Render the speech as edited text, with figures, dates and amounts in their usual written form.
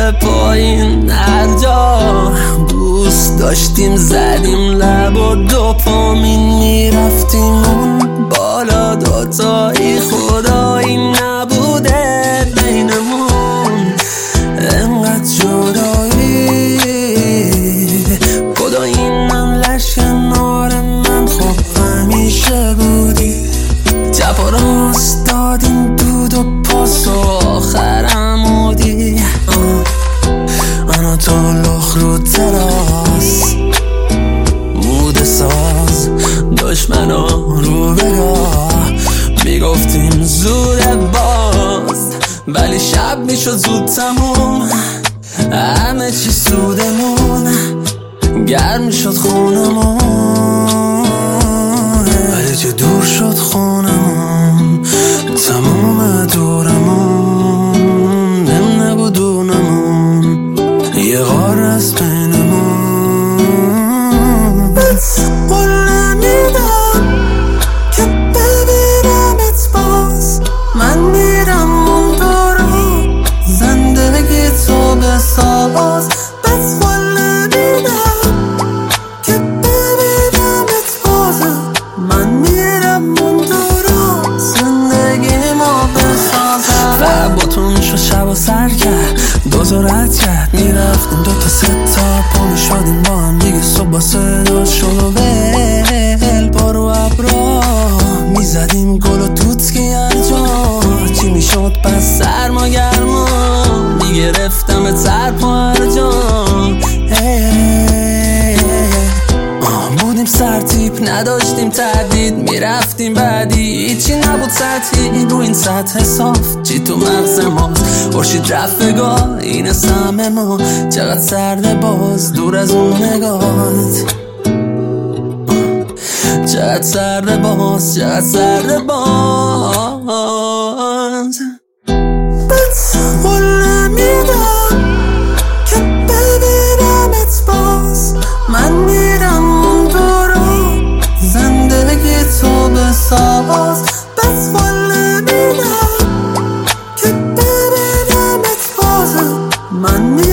بالا پایین هر جا دوست داشتیم زدیم لب و دوپامین میرفتیم اون بالا دوتایی خدایی نبوده بینمون انقدر جدایی خدا این لش کنار من خب همیشه بودی چپ و راست دادیم دود و پاس و آخرم بودی انا تو لخ رو تراس موده ساز دشمنا رو بگاه میگفتیم زوده باز ولی شب میشد زود تموم همه چی سودمون گرم میشد خونمون ولی چه دور شد خونمون تموم دورمون نم نگو دونمون یه غار از بینمون قول نمیدم که ببینمت باز من میرم اون دورو زندگی تو بساز بس قول نمیدم که ببینمت باز من میرم اون دورو زندگی ما بسازم فباتون شد شب و سر کرد دوزو رد کرد میرفتیم دوتا ستا پا میشدیم با هم دیگه صبح صدا شد و ول بارو ابرا میزدیم گل و توتکی هر جا چی میشد پس سرما گرما میگرفتم به سرپا هر جا بودیم سرتیپ نداشتیم تردید میرفتیم بعدی هیچی نبود سطحی رو این سطح صاف چی تو مغز ماست خورشید رفت بگاه این سهم ما چقدر سرده باز دور از اون نگاهت چقدر سرده باز چقدر سرده باز قول نمیدم که ببینمت باز من میرم اون دورو زندگی تو بساز بس قول نمیدم که ببینمت باز من میرم